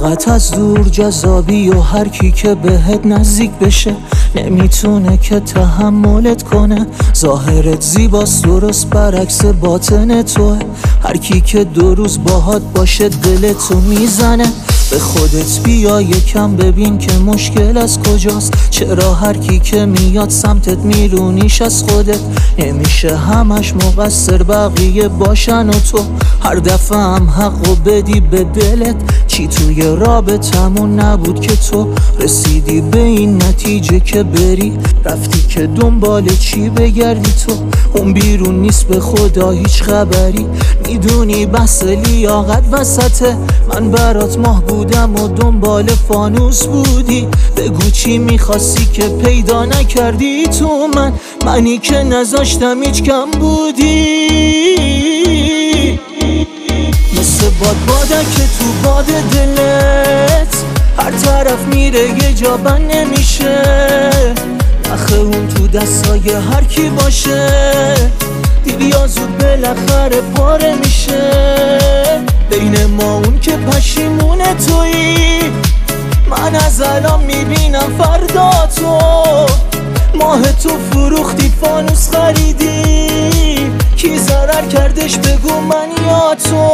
فقط از دور جذابی و هر کی که بهت نزدیک بشه نمیتونه که تحملت کنه. ظاهرت زیباست درست برعکس باطن توه. هر کی که 2 روز باهات باشه دلتو میزنه. به خودت بیا یکم ببین که مشکل از کجاست. چرا هر کی که میاد سمتت میرونیش از خودت؟ نمیشه همش مقصر بقیه باشن و تو هر دفعه هم حقو بدی به دلت. چی توی رابطمون نبود که تو رسیدی به این نتیجه که بری؟ رفتی که دنبال چی بگردی تو؟ اون بیرون نیست به خدا هیچ خبری. میدونی بحث لیاقت وسطه. من برات ماه بودم و دنبال فانوس بودی. بگو چی میخواستی که پیدا نکردی تو من؟ منی که نذاشتم هیچ کم بودی. مثل باده که تو باد دلت هر طرف میره یه جا بند نمیشه. نخه اون تو دستای هر کی باشه دیر یا زود بالاخره پاره میشه. بین ما اون که پشیمونه تویی. من از الان میبینم فردا تو. ماه تو فروختی فانوس خریدی. کی ضرر کردش بگو من یا تو؟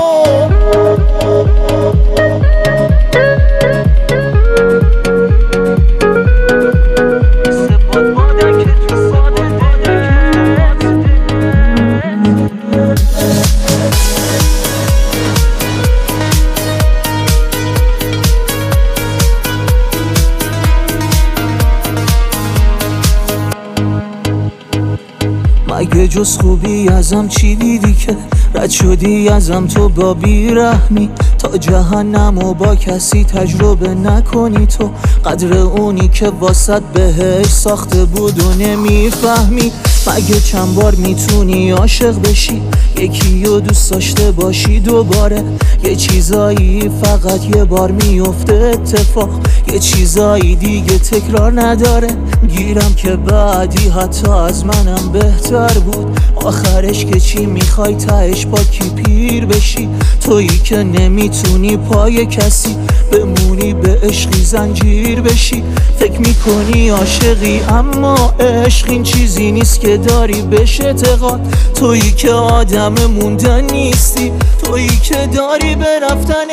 مگه جز خوبی ازم چی دیدی که رد شدی ازم تو با بیرحمی؟ تا جهنم و با کسی تجربه نکنی تو قدر اونی که واسط بهش ساخته بود و نمیفهمی. مگه چند بار میتونی عاشق بشی؟ یکی رو دوست داشته باشی دوباره. یه چیزایی فقط یه بار میفته اتفاق. یه چیزایی دیگه تکرار نداره. گیرم که بعدی حتی از منم بهتر بود. آخرش که چی میخوای تهش با کی پیر بشی؟ تویی که نمیتونی پای کسی بمونی به عشقی زنجیر بشی. فکر میکنی عاشقی اما عشق این چیزی نیست که داری بهش اعتقاد. تویی که آدم موندن نیستی. تویی که داری به رفتن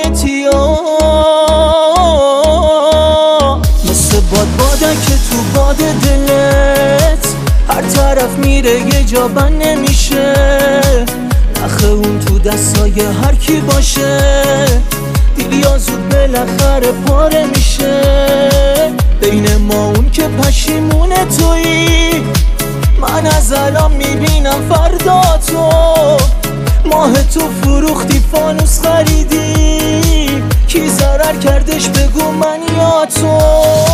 مثل باده که تو باد دلت هر طرف میره یه جا بند نمیشه. نخه اون تو دستای هر کی باشه دیر یا زود بالاخره پاره میشه. بین ما اون که پشیمونه تویی. من از الان میبینم فردا تو. ماه تو فروختی فانوس خریدی. کی ضرر کردش بگو من یا تو؟